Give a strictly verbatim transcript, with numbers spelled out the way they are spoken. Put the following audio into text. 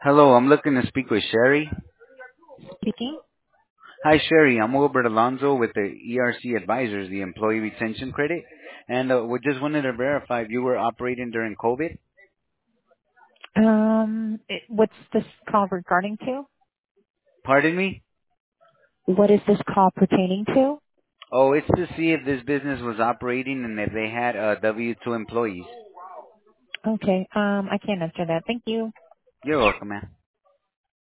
Hello, I'm looking to speak with Sherry. Speaking. Hi, Sherry. I'm Wilbert Alonso with the E R C Advisors, the Employee Retention Credit, and uh, we just wanted to verify if you were operating during COVID. Um, it, what's this call regarding to? Pardon me? What is this call pertaining to? Oh, it's to see if this business was operating and if they had uh, W two employees. Okay. Um, I can't answer that. Thank you. You're welcome, man.